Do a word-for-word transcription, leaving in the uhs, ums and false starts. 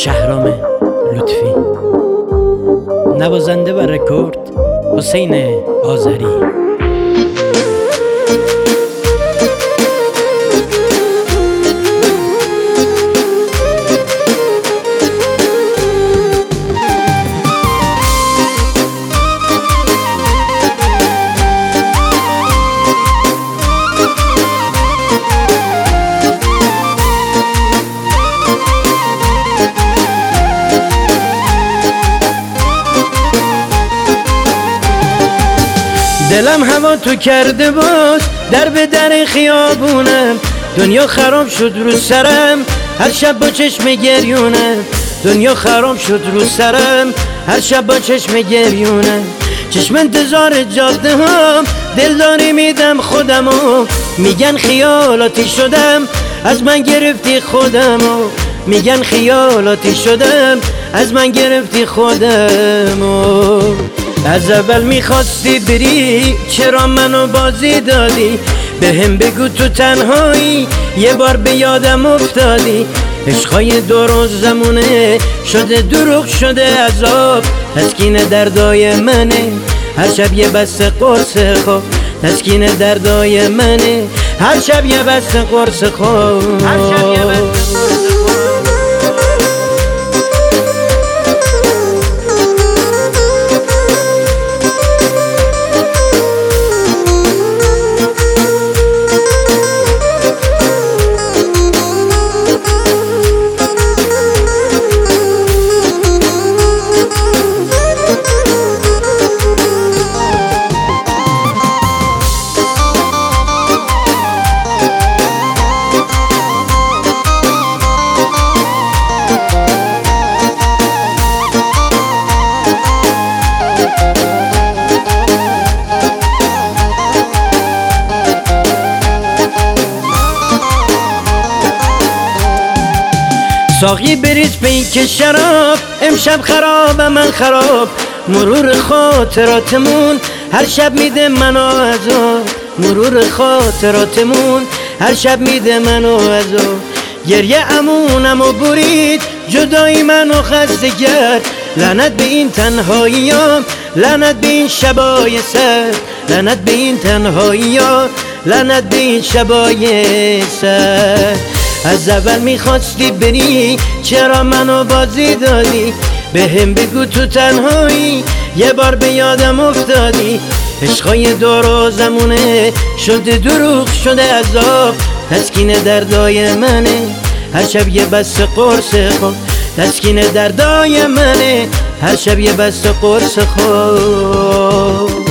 شهرام لطفی. نوازنده و رکورد حسین آذری. دلم هوا تو کرده باز در به در خیابونم، دنیا خراب شد رو سرم هر شب با چشم گریونم. دنیا خراب شد رو سرم هر شب با چشم گریونم. چشم انتظار جاده هم دلداری میدم خودمو، میگن خیالاتی شدم از من گرفتی خودمو. میگن خیالاتی شدم از من گرفتی خودمو. از اول میخواستی بری چرا منو بازی دادی؟ به هم بگو تو تنهایی یه بار به یادم افتادی. عشقای دو روز زمونه شده دروغ شده عذاب، تسکین دردای منه هر شب یه بسته قرص خواب. تسکین دردای منه هر شب یه بسته قرص خواب. هر شب یه بسته قرص خواب. ساقی بریز پیک شراب امشب خراب و من خراب. مرور خاطراتمون هر شب میده منو عذاب. مرور خاطراتمون هر شب میده منو عذاب. گریه امونمو برید جدایی منو خسته کرد. لعنت به این تنهاییام لعنت به این شبای سر. لعنت به این تنهاییام لعنت به این شبای سر. از اول میخواستی بری چرا منو بازی دادی؟ به هم بگو تو تنهایی یه بار به یادم افتادی. عشقای دو روزمونه شده دروغ شده عذاب، تسکین دردای منه هر شب یه بسته قرص خواب. تسکین دردای منه هر شب یه بسته قرص خواب.